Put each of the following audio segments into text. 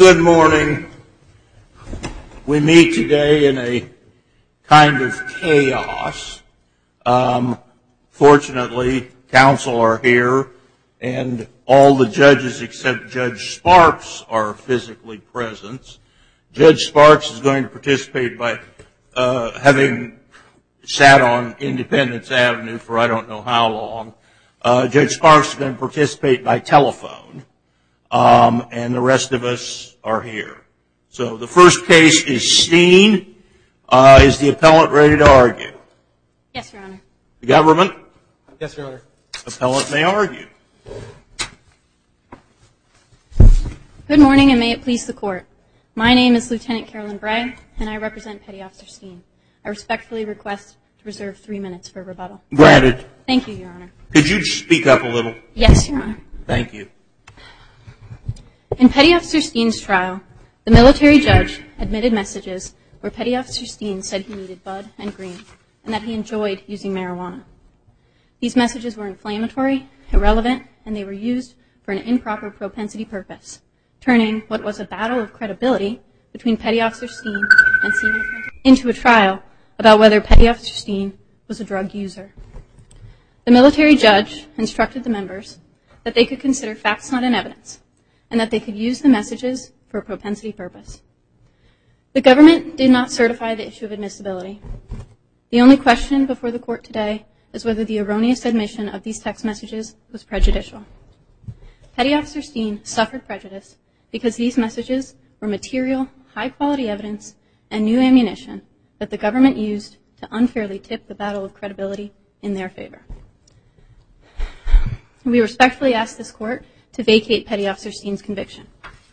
Good morning. We meet today in a kind of chaos. Fortunately, counsel are here, and all the judges except Judge Sparks are physically present. Judge Sparks is going to participate by having sat on Independence Avenue for I don't know how long. Judge Sparks is going to participate by telephone, and the rest of us are here. So the first case is Steen. Is the appellant ready to argue? Yes, Your Honor. The government? Yes, Your Honor. Appellant may argue. Good morning, and may it please the Court. My name is Lieutenant Carolyn Bray, and I represent Petty Officer Steen. I respectfully request to reserve 3 minutes for rebuttal. Granted. Thank you, Your Honor. Could you speak up a little? Yes, Your Honor. Thank you. In Petty Officer Steen's trial, the military judge admitted messages where Petty Officer Steen said he needed Bud and Green, and that he enjoyed using marijuana. These messages were inflammatory, irrelevant, and they were used for an improper propensity purpose, turning what was a battle of credibility between Petty Officer Steen and Senior Apprentice into a trial about whether Petty Officer Steen was a drug user. The military judge instructed the members that they could consider facts not in evidence, and that they could use the messages for a propensity purpose. The government did not certify the issue of admissibility. The only question before the Court today is whether the erroneous admission of these text messages was prejudicial. Petty Officer Steen suffered prejudice because these messages were material, high-quality evidence and new ammunition that the government used to unfairly tip the battle of credibility in their favor. We respectfully ask this Court to vacate Petty Officer Steen's conviction.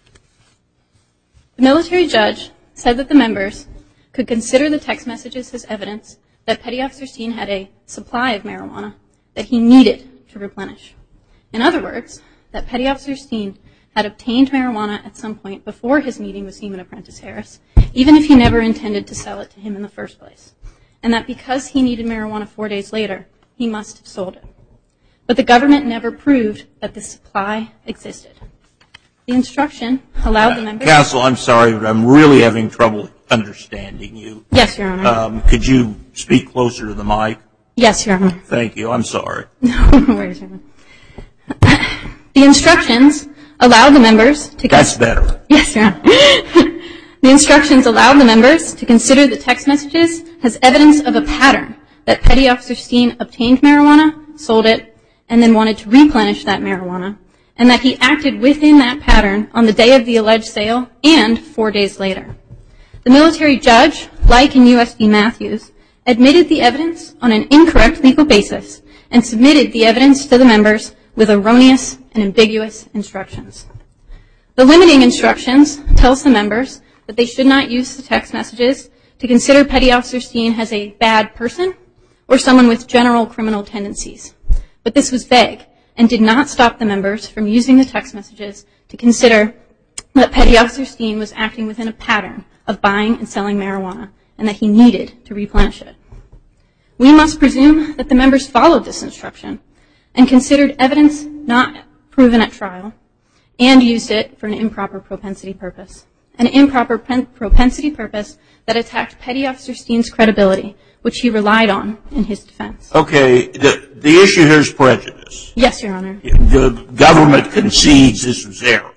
The military judge said that the members could consider the text messages as evidence that Petty Officer Steen had a supply of marijuana that he needed to replenish. In other words, that Petty Officer Steen had obtained marijuana at some point before his meeting with Seaman Apprentice Harris, even if he never intended to sell it to him in the first place, and that because he needed marijuana 4 days later, he must have sold it. But the government never proved that the supply existed. The instruction allowed the members... Counsel, I'm sorry, but I'm really having trouble understanding you. Yes, Your Honor. Could you speak closer to the mic? Yes, Your Honor. Thank you. I'm sorry. No worries, Your Honor. The instructions allowed the members to... That's better. Yes, Your Honor. The instructions allowed the members to consider the text messages as evidence of a pattern that Petty Officer Steen obtained marijuana, sold it, and then wanted to replenish that marijuana, and that he acted within that pattern on the day of the alleged sale and 4 days later. The military judge, like in U.S. v. Matthews, admitted the evidence on an incorrect legal basis and submitted the evidence to the members with erroneous and ambiguous instructions. The limiting instructions tells the members that they should not use the text messages to consider Petty Officer Steen as a bad person or someone with general criminal tendencies. But this was vague and did not stop the members from using the text messages to consider that Petty Officer Steen was acting within a pattern of buying and selling marijuana and that he needed to replenish it. We must presume that the members followed this instruction and considered evidence not proven at trial and used it for an improper propensity purpose. An improper propensity purpose that attacked Petty Officer Steen's credibility, which he relied on in his defense. Okay, the issue here is prejudice. Yes, Your Honor. The government concedes this was error.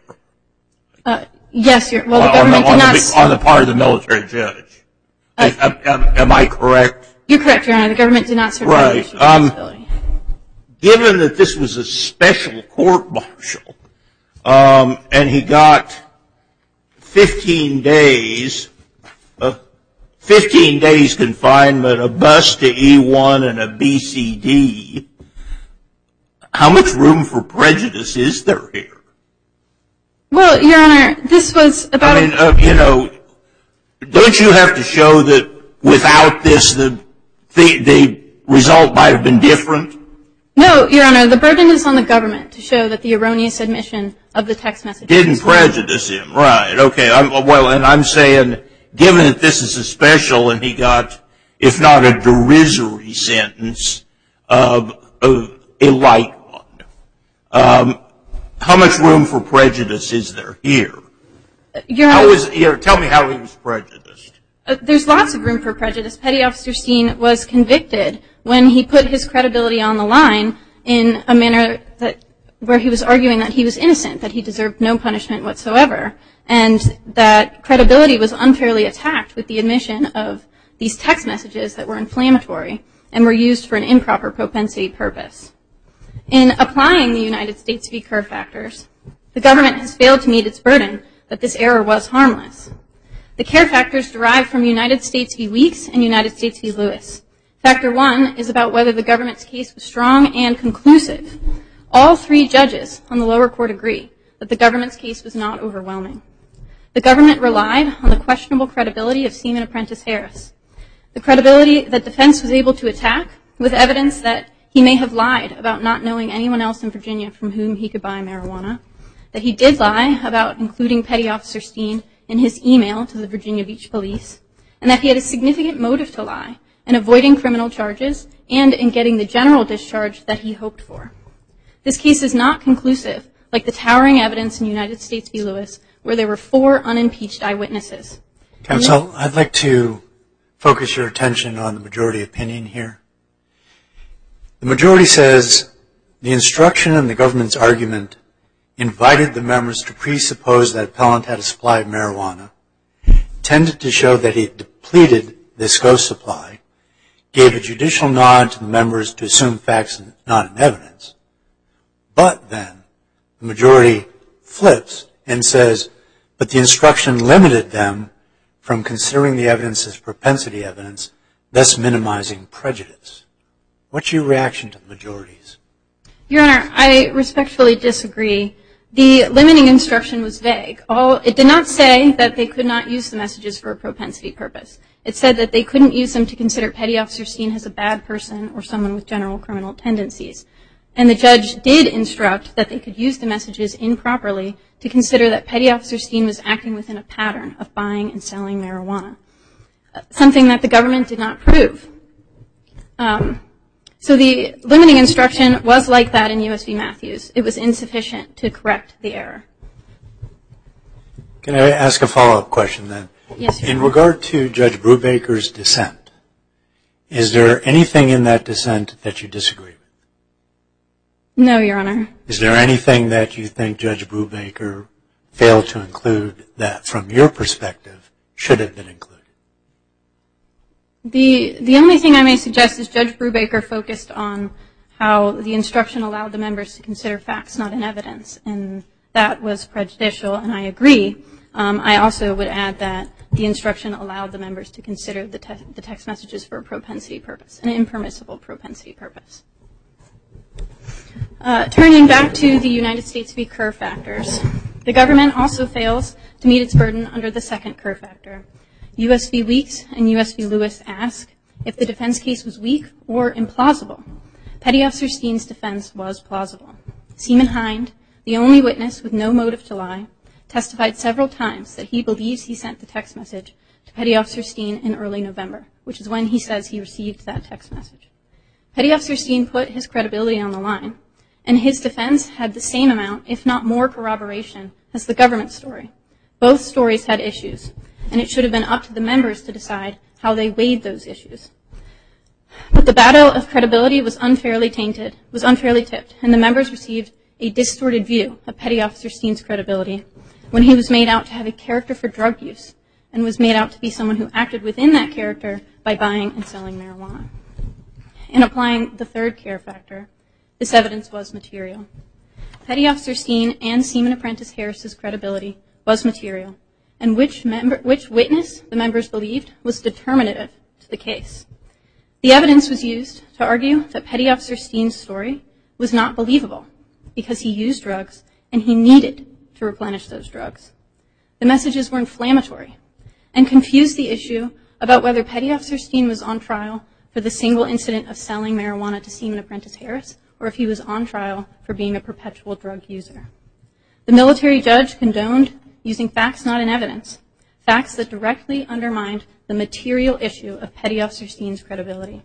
Yes, the government did not... On the part of the military judge. Am I correct? You're correct, Your Honor. The government did not certify the issue of admissibility. Given that this was a special court-martial, and he got 15 days confinement, a bus to E1 and a BCD, how much room for prejudice is there here? Well, Your Honor, this was about... don't you have to show that without this, the result might have been different? No, Your Honor, the burden is on the government to show that the erroneous admission of the text messages... Didn't prejudice him, right. Okay, and I'm saying, given that this is a special and he got, if not a derisory sentence, a light one, how much room for prejudice is there here? Tell me how he was prejudiced. There's lots of room for prejudice. Petty Officer Steen was convicted when he put his credibility on the line in a manner where he was arguing that he was innocent, that he deserved no punishment whatsoever, and that credibility was unfairly attacked with the admission of these text messages that were inflammatory and were used for an improper propensity purpose. In applying the United States v. Kerr factors, the government has failed to meet its burden that this error was harmless. The Kerr factors derive from United States v. Weeks and United States v. Lewis. Factor 1 is about whether the government's case was strong and conclusive. All three judges on the lower court agree that the government's case was not overwhelming. The government relied on the questionable credibility of Seaman Apprentice Harris. The credibility that defense was able to attack with evidence that he may have lied about not knowing anyone else in Virginia from whom he could buy marijuana, that he did lie about including Petty Officer Steen in his email to the Virginia Beach Police, and that he had a significant motive to lie in avoiding criminal charges and in getting the general discharge that he hoped for. This case is not conclusive, like the towering evidence in United States v. Lewis, where there were 4 unimpeached eyewitnesses. Counsel, I'd like to focus your attention on the majority opinion here. The majority says the instruction in the government's argument invited the members to presuppose that appellant had a supply of marijuana, tended to show that he depleted this ghost supply, gave a judicial nod to the members to assume facts not in evidence, but then the majority flips and says, but the instruction limited them from considering the evidence as propensity evidence, thus minimizing prejudice. What's your reaction to the majorities? Your Honor, I respectfully disagree. The limiting instruction was vague. It did not say that they could not use the messages for a propensity purpose. It said that they couldn't use them to consider Petty Officer Steen as a bad person or someone with general criminal tendencies. And the judge did instruct that they could use the messages improperly to consider that Petty Officer Steen was acting within a pattern of buying and selling marijuana, something that the government did not prove. So the limiting instruction was like that in U.S. v. Matthews. It was insufficient to correct the error. Can I ask a follow-up question then? Yes, Your Honor. In regard to Judge Brubaker's dissent, is there anything in that dissent that you disagree with? No, Your Honor. Is there anything that you think Judge Brubaker failed to include that, from your perspective, should have been included? The only thing I may suggest is Judge Brubaker focused on how the instruction allowed the members to consider facts not in evidence, and that was prejudicial, and I agree. I also would add that the instruction allowed the members to consider the text messages for a propensity purpose, an impermissible propensity purpose. Turning back to the United States v. Kerr factors, the government also fails to meet its burden under the second Kerr factor. U.S. v. Weeks and U.S. v. Lewis ask if the defense case was weak or implausible. Petty Officer Steen's defense was plausible. Seaman Hind, the only witness with no motive to lie, testified several times that he believes he sent the text message to Petty Officer Steen in early November, which is when he says he received that text message. Petty Officer Steen put his credibility on the line, and his defense had the same amount, if not more, corroboration as the government story. Both stories had issues, and it should have been up to the members to decide how they weighed those issues. But the battle of credibility was unfairly tipped, and the members received a distorted view of Petty Officer Steen's credibility when he was made out to have a character for drug use and was made out to be someone who acted within that character by buying and selling marijuana. In applying the third Kerr factor, this evidence was material. Petty Officer Steen and Seaman Apprentice Harris's credibility was material, and which witness the members believed was determinative to the case. The evidence was used to argue that Petty Officer Steen's story was not believable because he used drugs and he needed to replenish those drugs. The messages were inflammatory and confused the issue about whether Petty Officer Steen was on trial for the single incident of selling marijuana to Seaman Apprentice Harris, or if he was on trial for being a perpetual drug user. The military judge condoned using facts not in evidence, facts that directly undermined the material issue of Petty Officer Steen's credibility.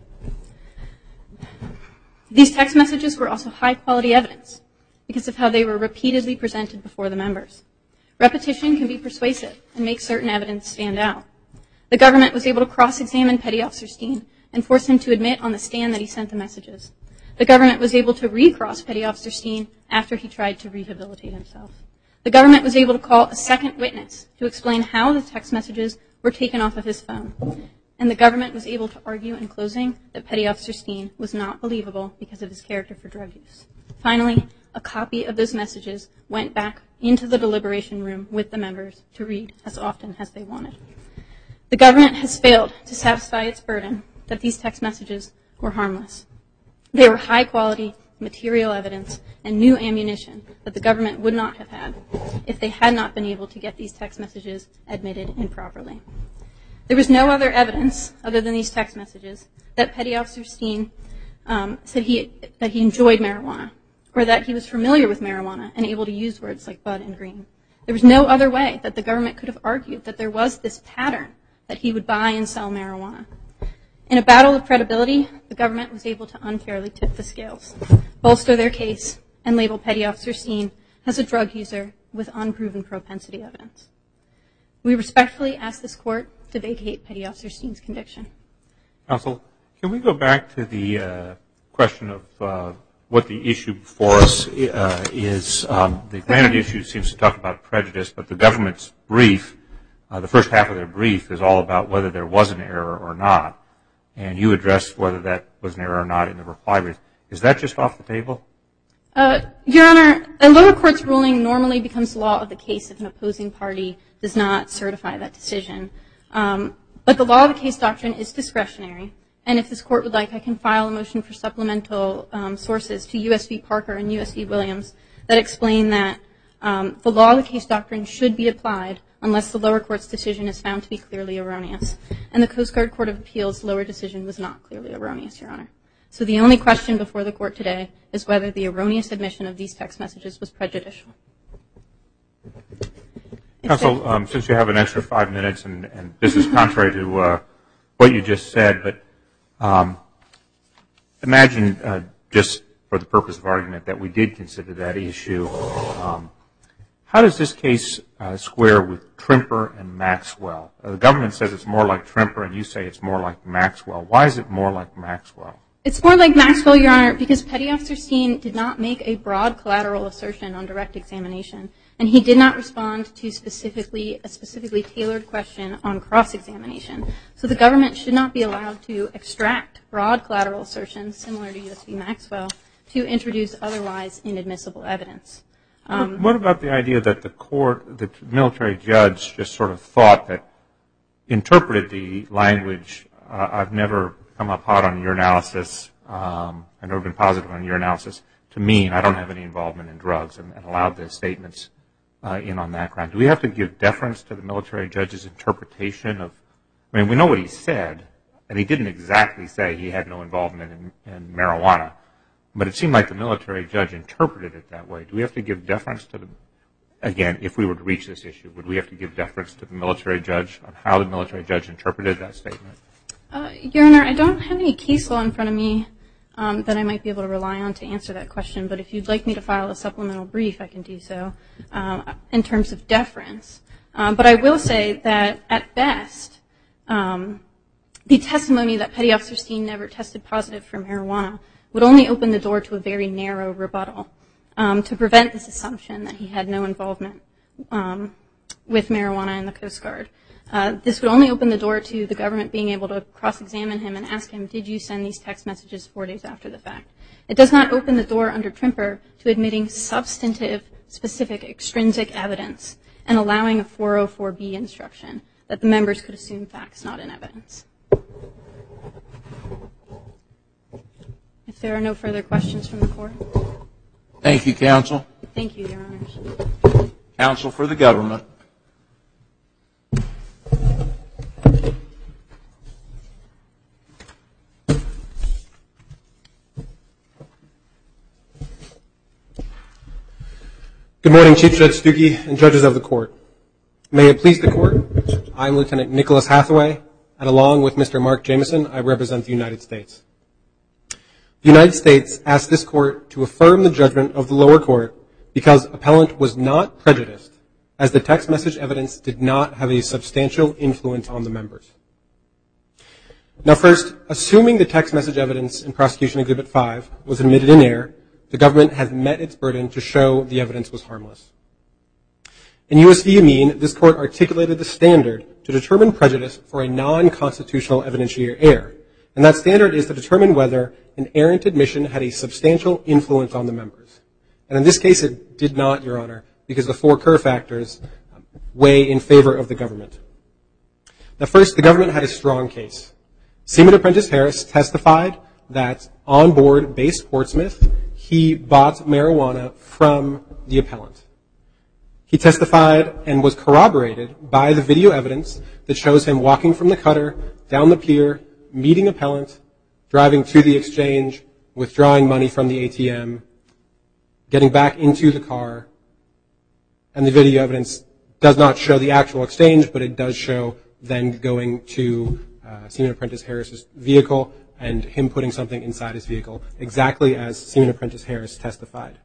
These text messages were also high-quality evidence because of how they were repeatedly presented before the members. Repetition can be persuasive and make certain evidence stand out. The government was able to cross-examine Petty Officer Steen and force him to admit on the stand that he sent the messages. The government was able to recross Petty Officer Steen after he tried to rehabilitate himself. The government was able to call a second witness to explain how the text messages were taken off of his phone. And the government was able to argue in closing that Petty Officer Steen was not believable because of his character for drug use. Finally, a copy of those messages went back into the deliberation room with the members to read as often as they wanted. The government has failed to satisfy its burden that these text messages were harmless. They were high-quality material evidence and new ammunition that the government would not have had if they had not been able to get these text messages admitted improperly. There was no other evidence other than these text messages that Petty Officer Steen said that he enjoyed marijuana or that he was familiar with marijuana and able to use words like bud and green. There was no other way that the government could have argued that there was this pattern that he would buy and sell marijuana. In a battle of credibility, the government was able to unfairly tip the scales, bolster their case, and label Petty Officer Steen as a drug user with unproven propensity evidence. We respectfully ask this court to vacate Petty Officer Steen's conviction. Counsel, can we go back to the question of what the issue before us is? The granted issue seems to talk about prejudice, but the government's brief, the first half of their brief, is all about whether there was an error or not. And you addressed whether that was an error or not in the reply brief. Is that just off the table? Your Honor, a lower court's ruling normally becomes law of the case if an opposing party does not certify that decision. But the law of the case doctrine is discretionary. And if this court would like, I can file a motion for supplemental sources to U.S. v. Parker and U.S. v. Williams that explain that the law of the case doctrine should be applied unless the lower court's decision is found to be clearly erroneous. And the Coast Guard Court of Appeals' lower decision was not clearly erroneous, Your Honor. So the only question before the court today is whether the erroneous admission of these text messages was prejudicial. Counsel, since you have an extra 5 minutes, and this is contrary to what you just said, but imagine, just for the purpose of argument, that we did consider that issue. How does this case square with Trimper and Maxwell? The government says it's more like Trimper, and you say it's more like Maxwell. Why is it more like Maxwell? It's more like Maxwell, Your Honor, because Petty Officer Steen did not make a broad collateral assertion on direct examination, and he did not respond to a specifically tailored question on cross-examination. So the government should not be allowed to extract broad collateral assertions, similar to U.S. v. Maxwell, to introduce otherwise inadmissible evidence. What about the idea that the military judge just sort of thought that, interpreted the language, I've never come up hot on your analysis, I've never been positive on your analysis, to mean I don't have any involvement in drugs, and allowed the statements in on that ground. Do we have to give deference to the military judge's interpretation of, I mean, we know what he said, and he didn't exactly say he had no involvement in marijuana, but it seemed like the military judge interpreted it that way. Do we have to give deference to the, again, if we were to reach this issue, would we have to give deference to the military judge on how the military judge interpreted that statement? Your Honor, I don't have any case law in front of me that I might be able to rely on to answer that question, but if you'd like me to file a supplemental brief, I can do so in terms of deference. But I will say that, at best, the testimony that Petty Officer Steen never tested positive for marijuana would only open the door to a very narrow rebuttal to prevent this assumption that he had no involvement with marijuana in the Coast Guard. This would only open the door to the government being able to cross-examine him and ask him, did you send these text messages 4 days after the fact? It does not open the door under Trimper to admitting substantive, specific, extrinsic evidence and allowing a 404B instruction that the members could assume facts not in evidence. If there are no further questions from the court. Thank you, counsel. Thank you, Your Honors. Counsel for the government. Good morning, Chief Judge Stuckey and judges of the court. May it please the court, I am Lieutenant Nicholas Hathaway, and along with Mr. Mark Jameson, I represent the United States. The United States asked this court to affirm the judgment of the lower court because appellant was not prejudiced as the text message evidence did not have a substantial influence on the members. Now first, assuming the text message evidence in Prosecution Exhibit 5 was admitted in error, the government has met its burden to show the evidence was harmless. In U.S. v. Amin, this court articulated the standard to determine prejudice for a non-constitutional evidentiary error, and that standard is to determine whether an errant admission had a substantial influence on the members. And in this case, it did not, Your Honor, because the 4 Kerr factors weigh in favor of the government. Now first, the government had a strong case. Seaman Apprentice Harris testified that on board base Portsmouth, he bought marijuana from the appellant. He testified and was corroborated by the video evidence that shows him walking from the cutter, down the pier, meeting appellant, driving to the exchange, withdrawing money from the ATM, getting back into the car, and the video evidence does not show the actual exchange, but it does show then going to Seaman Apprentice Harris's vehicle and him putting something inside his vehicle, exactly as Seaman Apprentice Harris testified.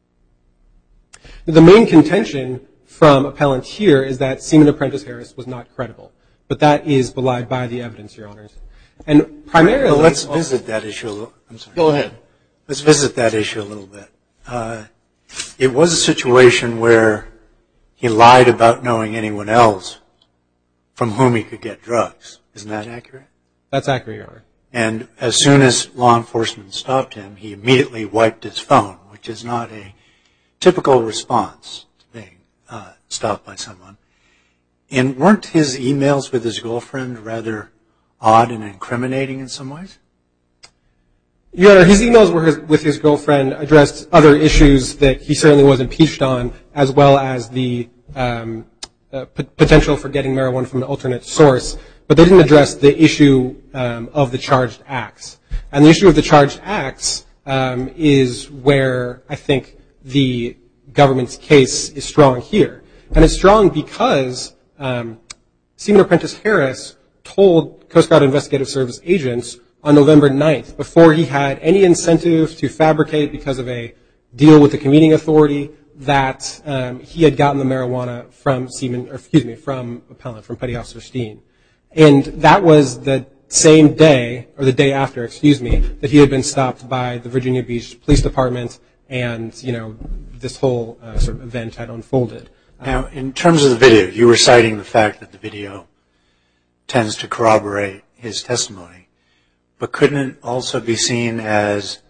The main contention from appellant here is that Seaman Apprentice Harris was not credible, but that is belied by the evidence, Your Honors. And primarily, well, let's visit that issue a little. I'm sorry. Go ahead. Let's visit that issue a little bit. It was a situation where he lied about knowing anyone else from whom he could get drugs. Isn't that accurate? That's accurate, Your Honor. And as soon as law enforcement stopped him, he immediately wiped his phone, which is not a typical response to being stopped by someone. And weren't his emails with his girlfriend rather odd and incriminating in some ways? Your Honor, his emails with his girlfriend addressed other issues that he certainly was impeached on, as well as the potential for getting marijuana from an alternate source, but they didn't address the issue of the charged acts. And the issue of the charged acts is where I think the government's case is strong here. And it's strong because Seaman Apprentice Harris told Coast Guard Investigative Service agents on November 9th, before he had any incentive to fabricate because of a deal with the commuting authority, that he had gotten the marijuana from appellant, from Petty Officer Steen. And that was the same day, or the day after, that he had been stopped by the Virginia Beach Police Department, and, this whole sort of event had unfolded. Now, in terms of the video, you were citing the fact that the video tends to corroborate his testimony, but couldn't it also be seen as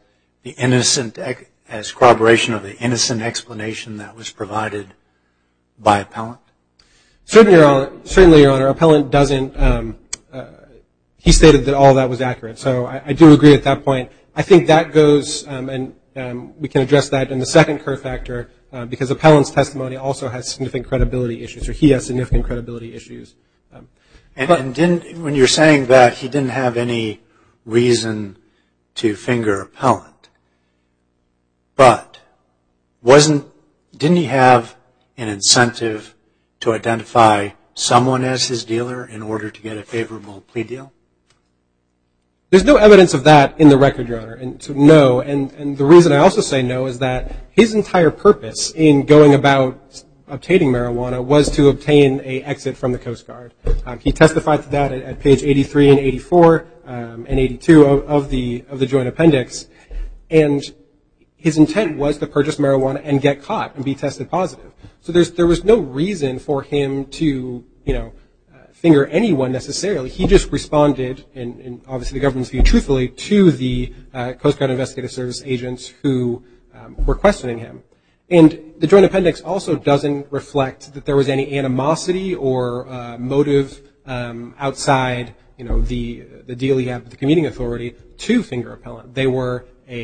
as corroboration of the innocent explanation that was provided by appellant? Certainly, Your Honor. Appellant doesn't, he stated that all of that was accurate. So I do agree at that point. I think that goes, and we can address that in the second Kerr factor, because appellant's testimony also has significant credibility issues, or he has significant credibility issues. And when you're saying that he didn't have any reason to finger appellant, but didn't he have an incentive to identify someone as his dealer in order to get a favorable plea deal? There's no evidence of that in the record, Your Honor, and so no. And the reason I also say no is that his entire purpose in going about obtaining marijuana was to obtain an exit from the Coast Guard. He testified to that at page 83 and 84 and 82 of the joint appendix. And his intent was to purchase marijuana and get caught and be tested positive. So there was no reason for him to, finger anyone necessarily. He just responded, and obviously the government's view truthfully, to the Coast Guard Investigative Service agents who were questioning him. And the joint appendix also doesn't reflect that there was any animosity or motive outside, the deal he had with the commuting authority to finger appellant. They were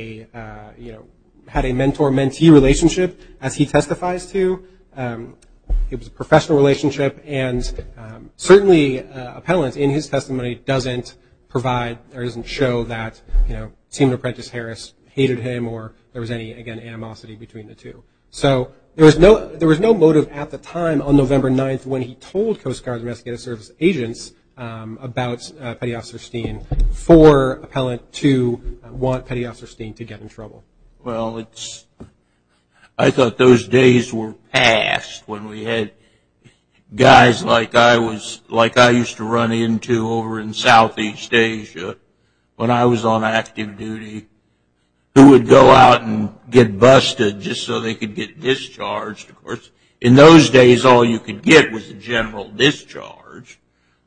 had a mentor-mentee relationship, as he testifies to. It was a professional relationship, and certainly appellant in his testimony doesn't provide or doesn't show that Seaman Apprentice Harris hated him or there was any, again, animosity between the two. So there was no motive at the time on November 9th when he told Coast Guard Investigative Service agents about Petty Officer Steen for appellant to want Petty Officer Steen to get in trouble. Well, I thought those days were past when we had guys like I used to run into over in Southeast Asia when I was on active duty, who would go out and get busted just so they could get discharged. Of course, in those days, all you could get was a general discharge.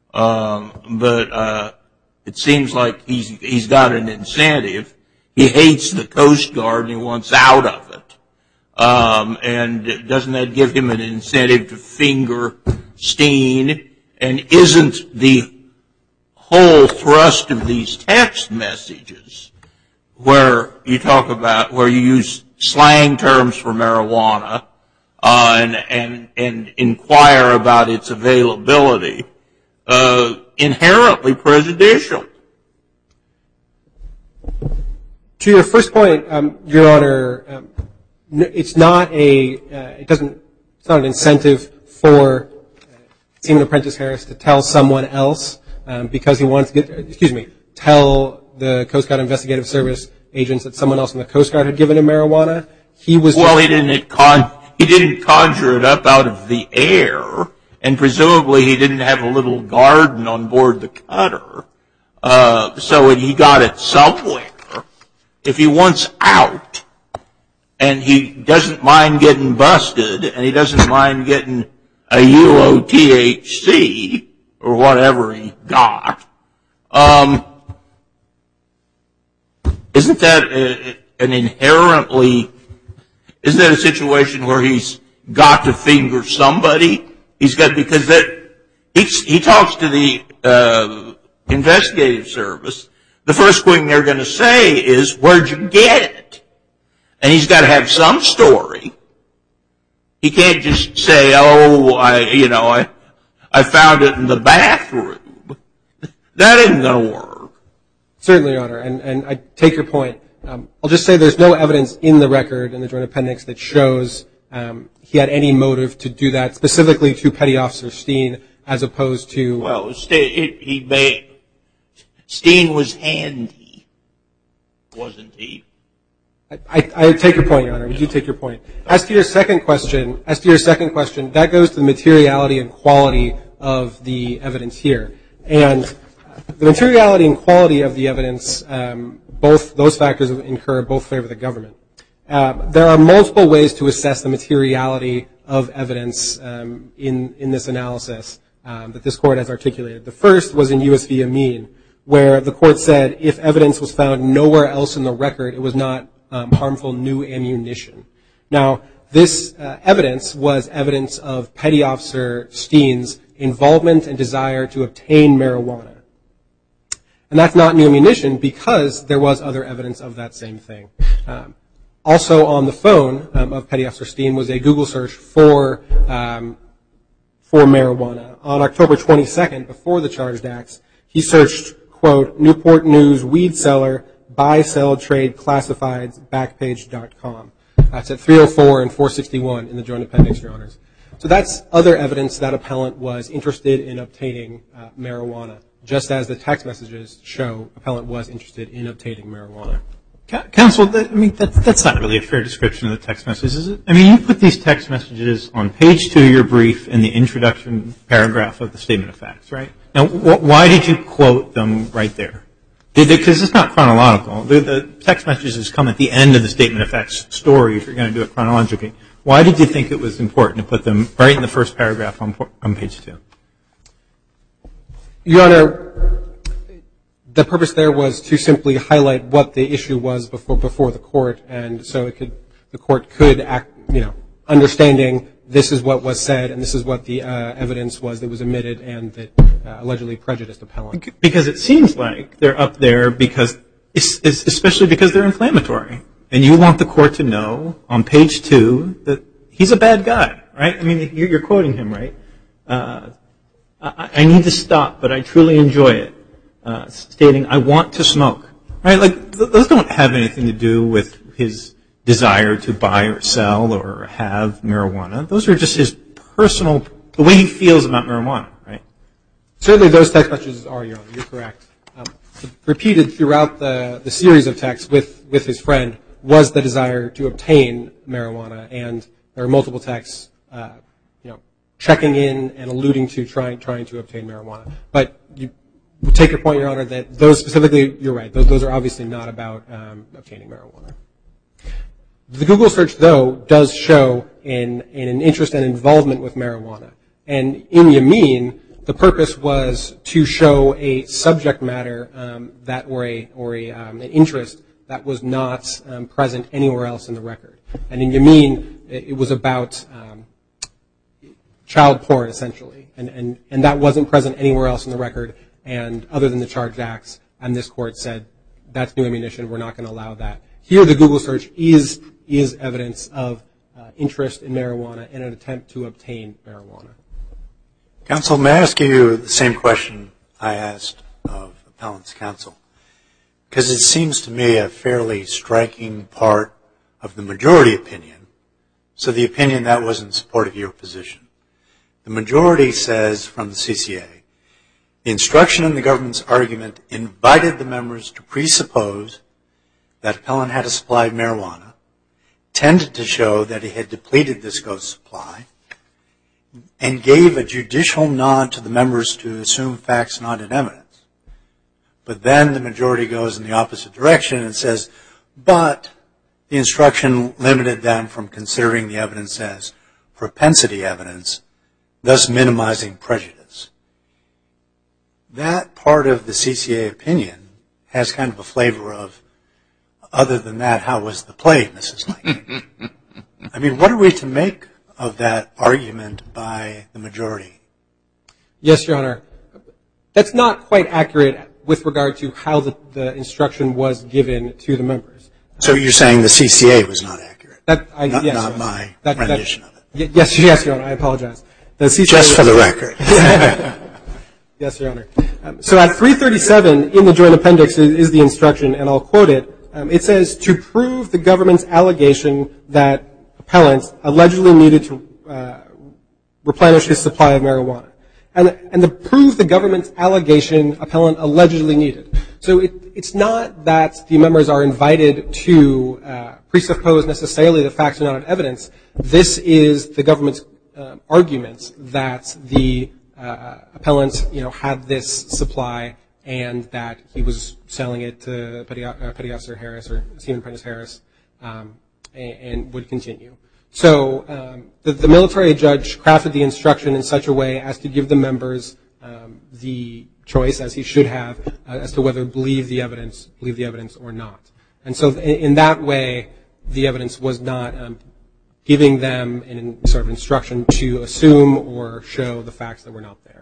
But it seems like he's got an incentive. He hates the Coast Guard and he wants out of it. And doesn't that give him an incentive to finger Steen? And isn't the whole thrust of these text messages where you talk about, where you use slang terms for marijuana, and inquire about its availability, inherently prejudicial? To your first point, Your Honor, it's not an incentive for Seaman Apprentice Harris to tell someone else because he wants to tell the Coast Guard Investigative Service agents that someone else in the Coast Guard had given him marijuana. He didn't conjure it up out of the air, and presumably he didn't have a little garden on board the cutter, so he got it somewhere. If he wants out, and he doesn't mind getting busted, and he doesn't mind getting a UOTHC, or whatever he got, isn't that a situation where he's got to finger somebody? Because he talks to the investigative service. The first thing they're going to say is, where'd you get it? And he's got to have some story. He can't just say, I found it in the bathroom. That isn't going to work. Certainly, Your Honor, and I take your point. I'll just say there's no evidence in the record, in the Joint Appendix, that shows he had any motive to do that, specifically to Petty Officer Steen, as opposed to... Well, Steen was handy, wasn't he? I take your point, Your Honor. We do take your point. As to your second question, that goes to the materiality and quality of the evidence here. And the materiality and quality of the evidence, both those factors incur both favor the government. There are multiple ways to assess the materiality of evidence in this analysis that this Court has articulated. The first was in U.S. v. Amin, where the Court said if evidence was found nowhere else in the record, it was not harmful new ammunition. Now, this evidence was evidence of Petty Officer Steen's involvement and desire to obtain marijuana. And that's not new ammunition because there was other evidence of that same thing. Also on the phone of Petty Officer Steen was a Google search for marijuana. On October 22nd, before the charged acts, he searched, quote, Newport News weed seller, buy, sell, trade, classifieds, backpage.com. That's at 304 and 461 in the Joint Appendix, Your Honors. So that's other evidence that appellant was interested in obtaining marijuana, just as the text messages show appellant was interested in obtaining marijuana. Counsel, that's not really a fair description of the text messages, is it? I mean, you put these text messages on page 2 of your brief in the introduction paragraph of the Statement of Facts, right? Now, why did you quote them right there? Because it's not chronological. The text messages come at the end of the Statement of Facts story if you're going to do it chronologically. Why did you think it was important to put them right in the first paragraph on page 2? Your Honor, the purpose there was to simply highlight what the issue was before the court, and so the court could act, understanding this is what was said and this is what the evidence was that was omitted and that allegedly prejudiced appellant. Because it seems like they're up there especially because they're inflammatory, and you want the court to know on page 2 that he's a bad guy, right? I mean, you're quoting him, right? I need to stop, but I truly enjoy it. Stating, I want to smoke, right? Like, those don't have anything to do with his desire to buy or sell or have marijuana. Those are just his personal, the way he feels about marijuana, right? Certainly those text messages are, Your Honor, you're correct. Repeated throughout the series of texts with his friend was the desire to obtain marijuana, and there are multiple texts, checking in and alluding to trying to obtain marijuana. But you take your point, Your Honor, that those specifically, you're right, those are obviously not about obtaining marijuana. The Google search, though, does show an interest and involvement with marijuana. And in Yamin, the purpose was to show a subject matter an interest that was not present anywhere else in the record. And in Yamin, it was about child porn, essentially. And that wasn't present anywhere else in the record, and other than the charged acts. And this court said, that's new ammunition, we're not going to allow that. Here, the Google search is evidence of interest in marijuana and an attempt to obtain marijuana. Counsel, may I ask you the same question I asked of appellant's counsel? Because it seems to me a fairly striking part of the majority opinion, so the opinion that was in support of your position. The majority says from the CCA, the instruction in the government's argument invited the members to presuppose that appellant had a supply of marijuana, tended to show that he had depleted this ghost supply, and gave a judicial nod to the members to assume facts not in evidence. But then the majority goes in the opposite direction and says, but the instruction limited them from considering the evidence as propensity evidence, thus minimizing prejudice. That part of the CCA opinion has kind of a flavor of, other than that, how was the play, Mrs. Lincoln? I mean, what are we to make of that argument by the majority? Yes, Your Honor. That's not quite accurate with regard to how the instruction was given to the members. So you're saying the CCA was not accurate? Yes, not my rendition of it. Yes, Your Honor, I apologize. Just for the record. Yes, Your Honor. So at 337 in the joint appendix is the instruction, and I'll quote it. It says, to prove the government's allegation that appellant allegedly needed to replenish his supply of marijuana. And to prove the government's allegation appellant allegedly needed. So it's not that the members are invited to presuppose necessarily the facts are not in evidence. This is the government's argument that the appellant, had this supply and that he was selling it to Petty Officer Harris or Seaman Prentice Harris and would continue. So the military judge crafted the instruction in such a way as to give the members the choice, as he should have, as to whether believe the evidence or not. And so in that way, the evidence was not giving them an sort of instruction to assume or show the facts that were not there.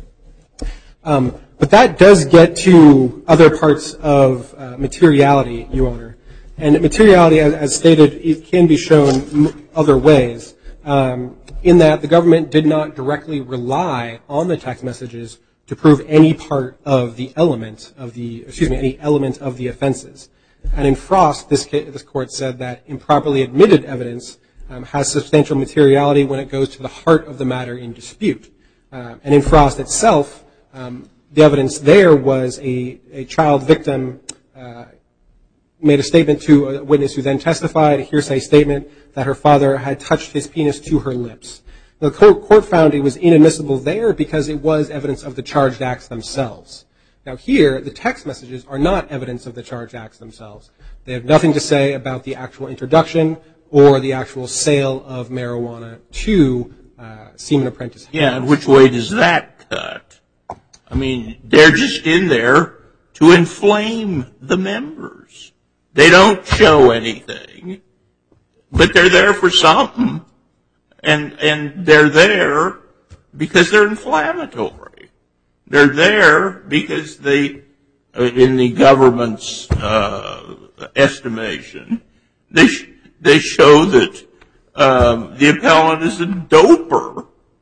But that does get to other parts of materiality, Your Honor. And materiality, as stated, it can be shown other ways, in that the government did not directly rely on the text messages to prove any part of the element of any element of the offenses. And in Frost, this court said that improperly admitted evidence has substantial materiality when it goes to the heart of the matter in dispute. And in Frost itself, the evidence there was a child victim made a statement to a witness who then testified, a hearsay statement, that her father had touched his penis to her lips. The court found it was inadmissible there because it was evidence of the charged acts themselves. Now here, the text messages are not evidence of the charged acts themselves. They have nothing to say about the actual introduction or the actual sale of marijuana to Seaman Apprentice Harris. Yeah, and which way does that cut? I mean, they're just in there to inflame the members. They don't show anything, but they're there for something, and they're there because they're inflammatory. They're there because they, in the government's estimation, they show that the appellant is a doper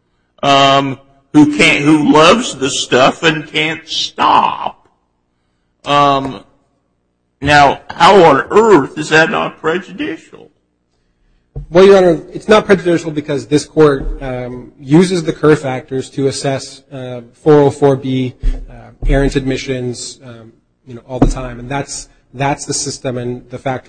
who loves the stuff and can't stop. Now, how on earth is that not prejudicial? Well, Your Honor, it's not prejudicial because this court uses the Kerr factors to assess 404B, errant admissions, all the time, and that's the system and the factors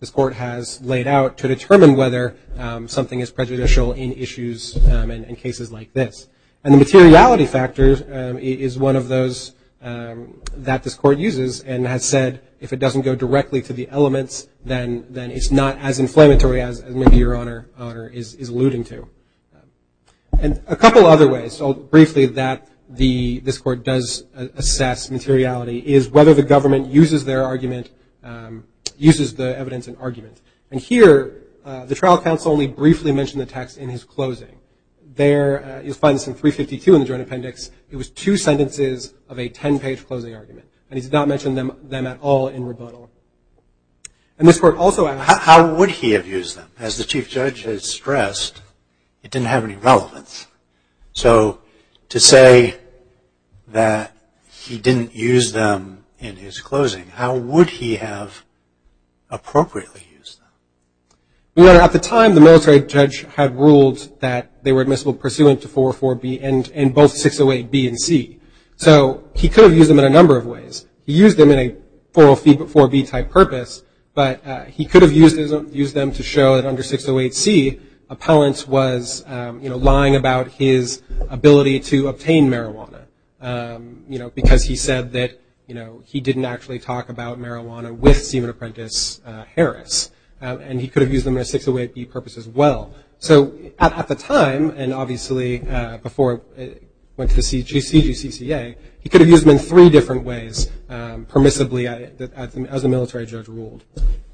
this court has laid out to determine whether something is prejudicial in issues and cases like this. And the materiality factor is one of those that this court uses and has said if it doesn't go directly to the elements, then it's not as inflammatory as maybe Your Honor is alluding to. And a couple other ways, so briefly, that this court does assess materiality is whether the government uses their argument, uses the evidence in argument. And here, the trial counsel only briefly mentioned the text in his closing. There, you'll find this in 352 in the joint appendix. It was 2 sentences of a 10-page closing argument, and he did not mention them at all in rebuttal. And this court also asked, how would he have used them? As the Chief Judge has stressed, it didn't have any relevance. So to say that he didn't use them in his closing, how would he have appropriately used them? Your Honor, at the time, the military judge had ruled that they were admissible pursuant to 404B and both 608B and C. So he could have used them in a number of ways. He used them in a 404B type purpose, but he could have used them to show that under 608C, appellant was, lying about his ability to obtain marijuana, because he said that, he didn't actually talk about marijuana with Seaman Apprentice Harris, and he could have used them in a 608B purpose as well. So at the time, and obviously before it went to the CGCCA, he could have used them in 3 different ways, permissibly as the military judge ruled.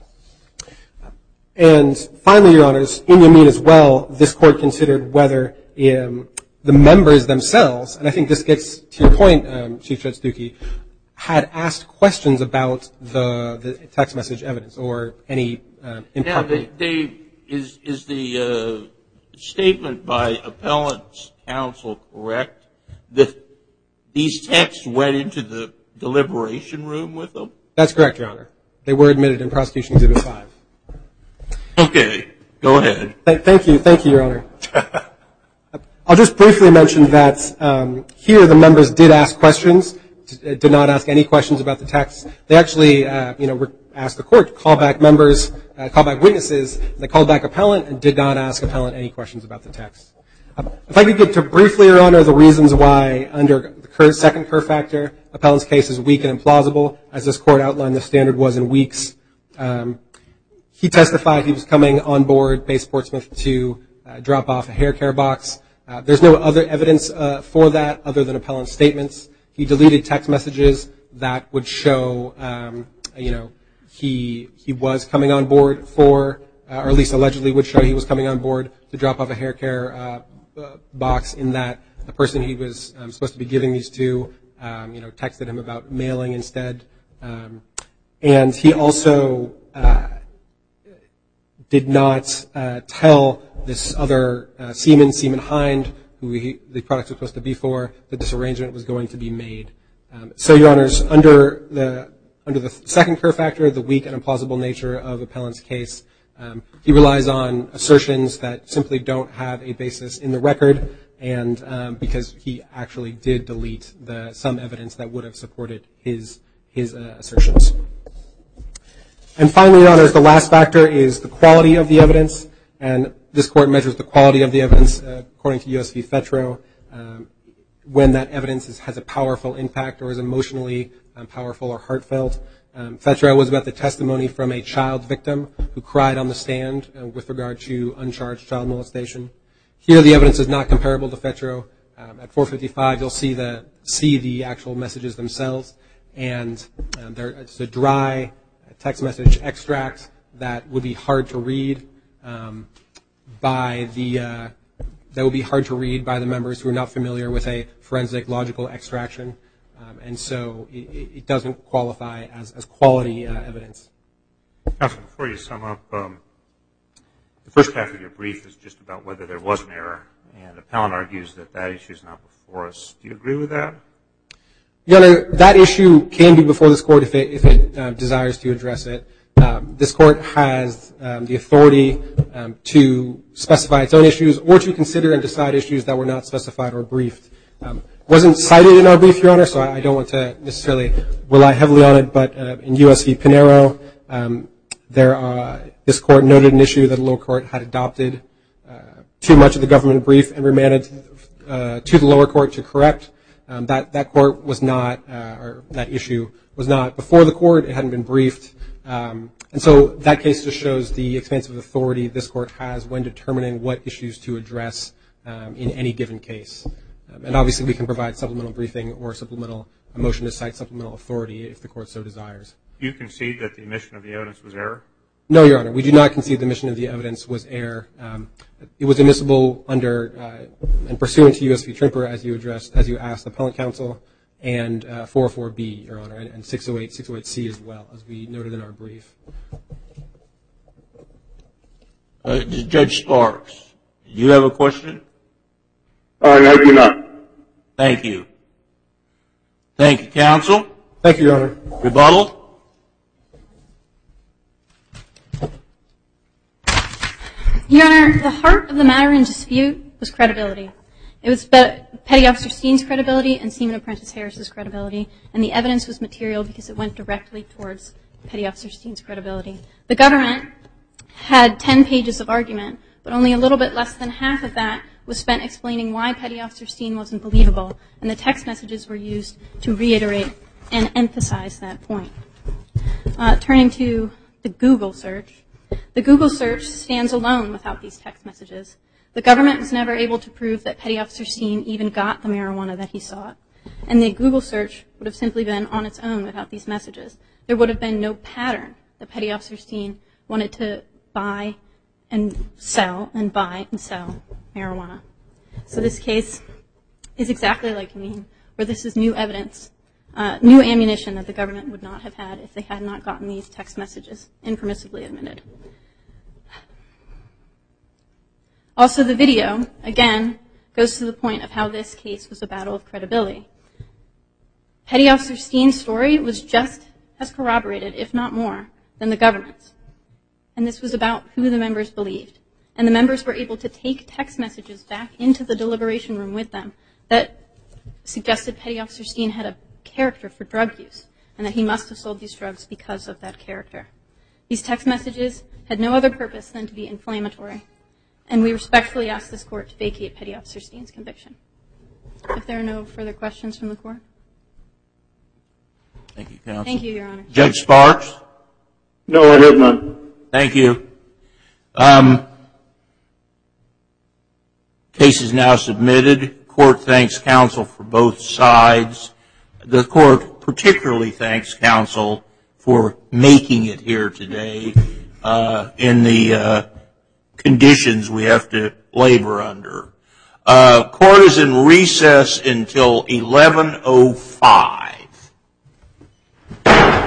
And finally, Your Honors, in Yamin as well, this court considered whether the members themselves, and I think this gets to your point, Chief Judge Stuckey, had asked questions about the text message evidence or any improper. Now, is the statement by appellant's counsel correct that these texts went into the deliberation room with them? That's correct, Your Honor. They were admitted in Prosecution Exhibit 5. Okay, go ahead. Thank you, Your Honor. I'll just briefly mention that here the members did ask questions, did not ask any questions about the text. They actually, asked the court to call back members, call back witnesses. They called back appellant and did not ask appellant any questions about the text. If I could get to briefly, Your Honor, the reasons why under the second Kerr factor, appellant's case is weak and implausible. As this court outlined, the standard was in weeks. He testified he was coming on board Base Portsmouth to drop off a hair care box. There's no other evidence for that other than appellant's statements. He deleted text messages that would show, he was coming on board for, or at least allegedly would show he was coming on board to drop off a hair care box, in that the person he was supposed to be giving these to, texted him about mailing instead. And he also did not tell this other Seaman Hind, who the product was supposed to be for, that this arrangement was going to be made. So, Your Honors, under the second Kerr factor, the weak and implausible nature of appellant's case, he relies on assertions that simply don't have a basis in the record, and because he actually did delete some evidence that would have supported his assertions. And finally, Your Honors, the last factor is the quality of the evidence, and this court measures the quality of the evidence according to U.S. v. Fetro, when that evidence has a powerful impact or is emotionally powerful or heartfelt. Fetro was about the testimony from a child victim who cried on the stand with regard to uncharged child molestation. Here, the evidence is not comparable to Fetro. At 455, you'll see the actual messages themselves, and it's a dry text message extract that would be hard to read by the members who are not familiar with a forensic logical extraction, and so it doesn't qualify as quality evidence. Counsel, before you sum up, the first half of your brief is just about whether there was an error, and the appellant argues that issue is not before us. Do you agree with that? Your Honor, that issue can be before this court if it desires to address it. This court has the authority to specify its own issues or to consider and decide issues that were not specified or briefed. Wasn't cited in our brief, Your Honor, so I don't want to necessarily rely heavily on it, but in U.S. v. Pinero, This court noted an issue that the lower court had adopted too much of the government brief and remanded to the lower court to correct. That court was not, or that issue was not before the court. It hadn't been briefed. And so that case just shows the expansive authority this court has when determining what issues to address in any given case. And obviously we can provide supplemental briefing or a motion to cite supplemental authority if the court so desires. Do you concede that the omission of the evidence was error? No, Your Honor. We do not concede the omission of the evidence was error. It was admissible under and pursuant to U.S. v. Trimper, as you asked the appellant counsel, and 404B, Your Honor, and 608C as well, as we noted in our brief. Judge Sparks, do you have a question? I do not. Thank you. Thank you, counsel. Thank you, Your Honor. Rebuttal? Your Honor, the heart of the matter in dispute was credibility. It was Petty Officer Steen's credibility and Seaman Apprentice Harris's credibility, and the evidence was material because it went directly towards Petty Officer Steen's credibility. The government had 10 pages of argument, but only a little bit less than half of that was spent explaining why Petty Officer Steen wasn't believable, and the text messages were used to reiterate and emphasize that point. Turning to the Google search, the Google search stands alone without these text messages. The government was never able to prove that Petty Officer Steen even got the marijuana that he sought, and the Google search would have simply been on its own without these messages. There would have been no pattern that Petty Officer Steen wanted to buy and sell marijuana. So this case is exactly like Amin, where this is new evidence, new ammunition that the government would not have had if they had not gotten these text messages impermissibly admitted. Also, the video, again, goes to the point of how this case was a battle of credibility. Petty Officer Steen's story was just as corroborated, if not more, than the government's. And this was about who the members believed. And the members were able to take text messages back into the deliberation room with them that suggested Petty Officer Steen had a character for drug use and that he must have sold these drugs because of that character. These text messages had no other purpose than to be inflammatory, and we respectfully ask this court to vacate Petty Officer Steen's conviction. If there are no further questions from the court. Thank you, counsel. Thank you, Your Honor. Judge Sparks? No, I have none. Thank you. Case is now submitted. Court thanks counsel for both sides. The court particularly thanks counsel for making it here today in the conditions we have to labor under. Court is in recess until 11:05.